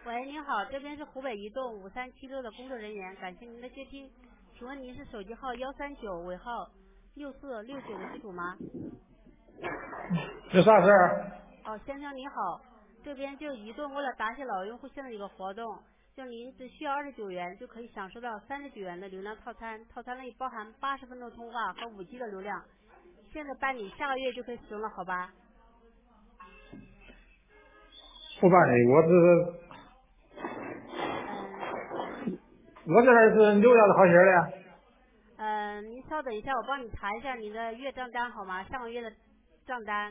喂，您好，这边是湖北移动5376的工作人员，感谢您的接听。请问您是手机号139尾号6469的机主吗？ 有啥事儿？ 哦，先生您好，这边就移动为了答谢老用户现在有个活动，就您只需要29元就可以享受到39元的流量套餐，套餐内包含80分钟通话和5G 的流量。现在办理，下个月就可以使用了，好吧？ 不办理， 嗯我这儿是6月的好些的， 您稍等一下，我帮你查一下你的月账单好吗？上个月的账单。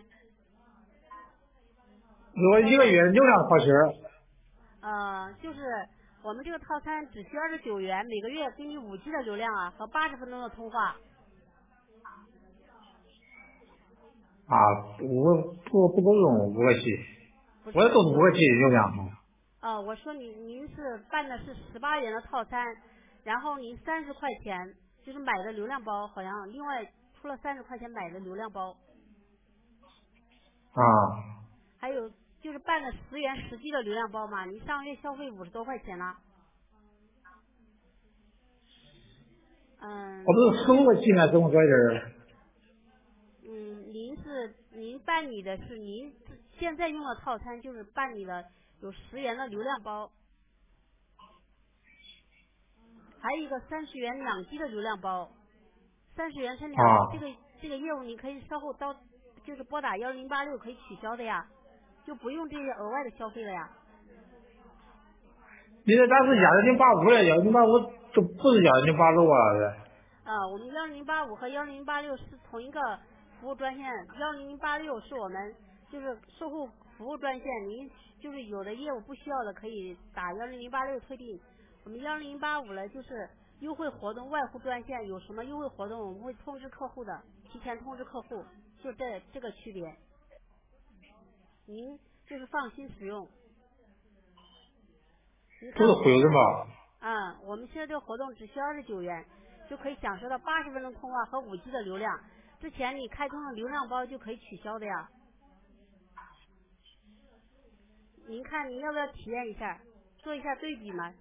我1个月流量的好些。 就是我们这个套餐只需29元，每个月给你5G 的流量啊和80分钟的通话。 啊，我不够用5个 G， 不是， 我都是5个 G 流量嘛。 我说您是办的是18元的套餐，然后您30块钱就是买的流量包，好像另外出了30块钱买的流量包， 啊， 还有就是办的10元10G 的流量包嘛，您上个月消费50多块钱了。 我不是15个 G 呢，怎么回事？ 您办理的是您现在用的套餐，就是办理了有10元的流量包。还有一个30元2G 的流量包，30元是2G，这个业务你可以稍后就是拨打1086可以取消的呀，就不用这些额外的消费了呀。 你这咱是1085的，1085都不是1086啊， 我们1085和1086是同一个服务专线，1086是我们就是售后服务专线，您就是有的业务不需要的可以打1086退订。我们1085呢就是优惠活动外呼专线，有什么优惠活动我们会通知客户的，提前通知客户，就这个区别，您就是放心使用。您看不是忽悠人吧？ 我们现在这个活动只需要29元，就可以享受到80分钟通话和5G 的流量。之前你开通的流量包就可以取消的呀。您看您要不要体验一下，做一下对比嘛？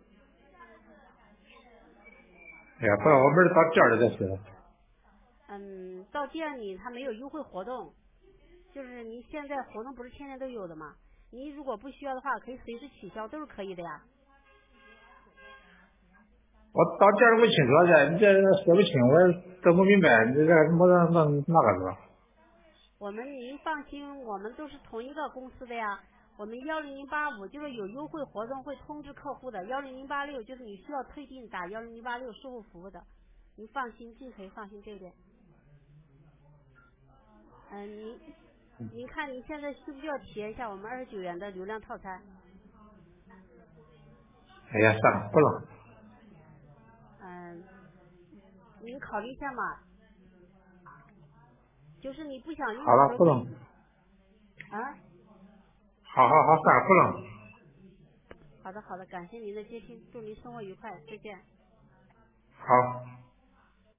哎呀，不然我明儿到店里再说。 到店里它没有优惠活动，就是您现在活动不是天天都有的吗？您如果不需要的话，可以随时取消，都是可以的呀。 我到店里我清楚去，你这说不清，我整不明白，你这没那个是吧？ 您放心，我们都是同一个公司的呀。我们10085就是有优惠活动会通知客户的，10086就是你需要退订打10086售后服务的。您放心，尽可以放心这一点。您看您现在需不需要体验一下我们29元的流量套餐？ 哎呀，算了，不了。 您考虑一下嘛。就是你不想用好了， 的时候可以。 不了。好，算了，不了。 好的，感谢您的接听，祝您生活愉快，再见。 好。